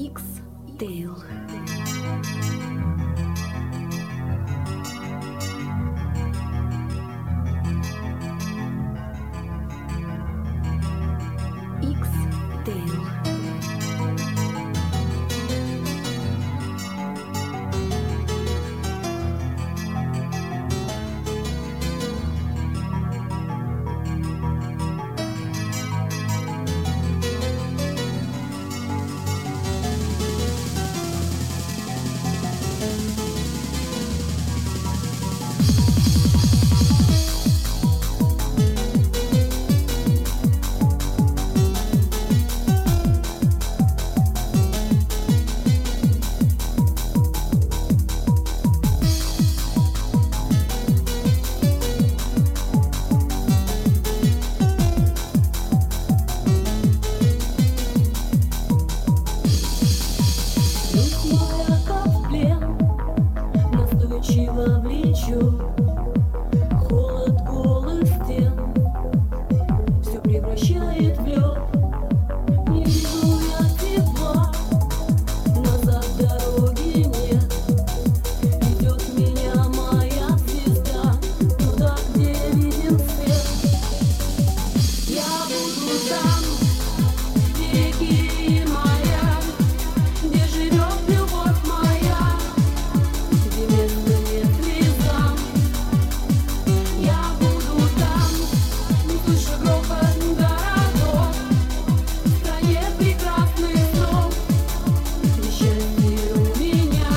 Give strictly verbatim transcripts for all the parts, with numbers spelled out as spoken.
X-Tail. X-Tail. Настойчиво влечу холод голых стен, все превращает в лед. Не вижу я тепла, назад дороги нет. Ведет меня моя звезда туда, где виден свет. Я буду там, где реки моя, где живет любовь моя, где место нет слезам. Я буду там, не слыша грохот городов, в стране прекрасных снов, где счастье у меня.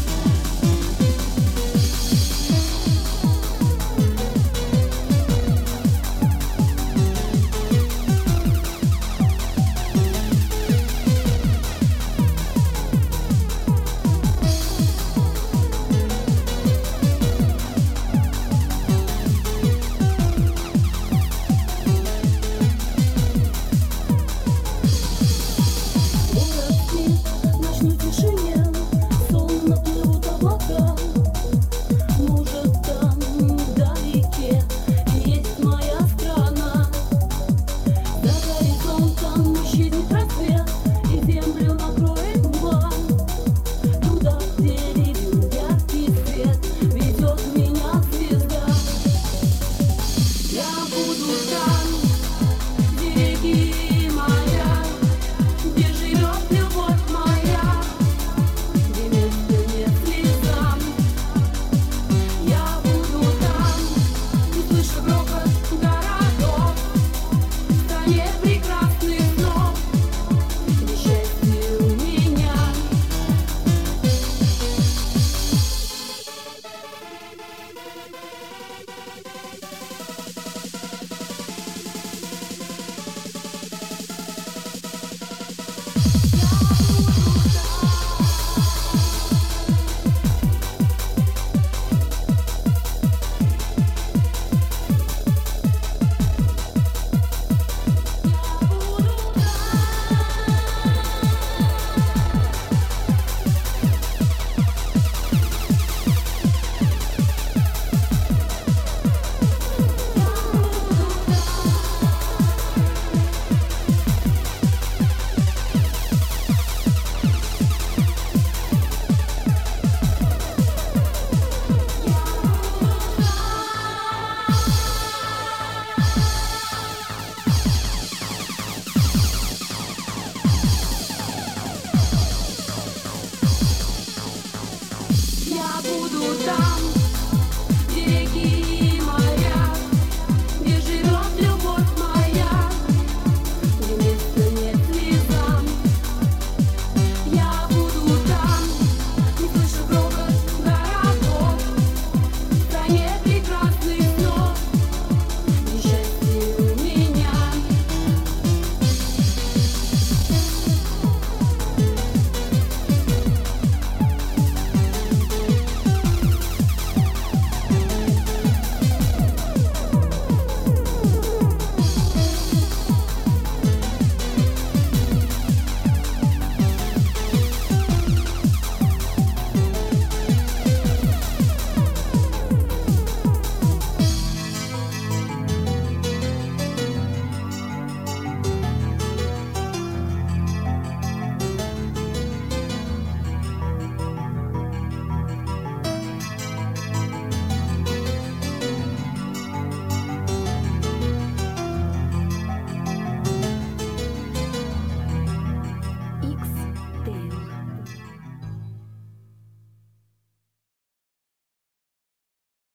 В ночной тишине сонно плывут облака. Может, там вдалеке есть моя страна. За горизонтом исчезнет рассвет, и землю накроет мгла. Туда, где виден яркий свет, ведет меня звезда. Я буду там, где реки моя, где живет любовь моя, где места нет слезам. Я буду там, не слыша грохот городов, в стране прекрасных снов, где счастье у меня. Я буду там, где реки